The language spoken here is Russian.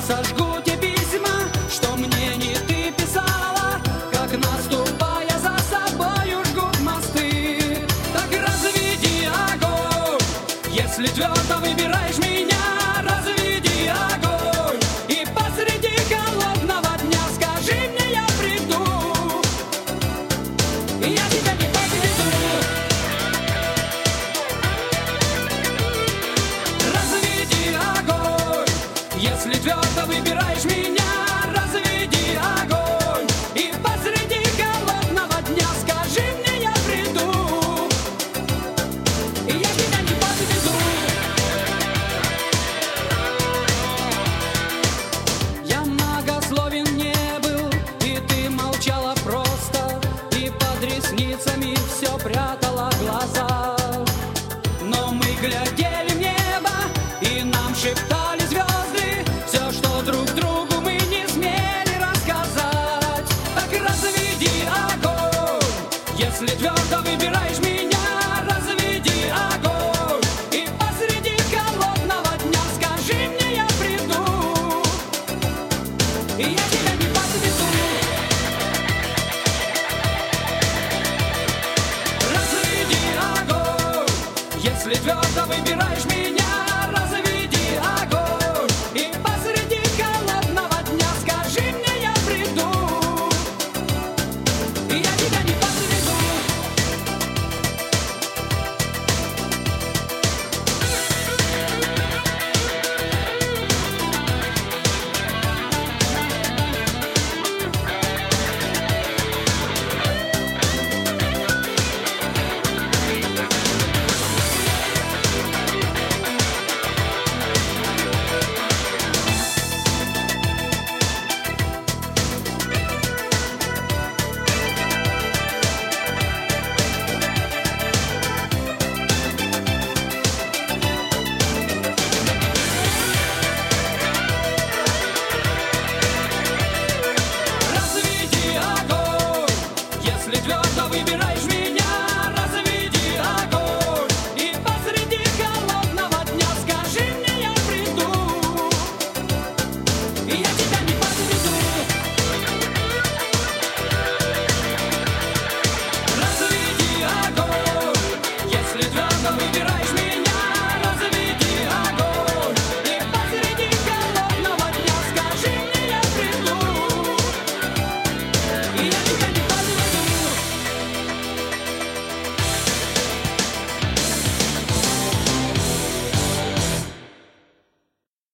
сожгу те письма, что мне не ты писала, как наступая за собою жгут мосты. Так разведи огонь, если твердо выбираешь меня. Разведи огонь, и посреди голодного дня скажи мне, я приду. Я тебя не подведу. Разведи огонь, если твердо выбираешь меня.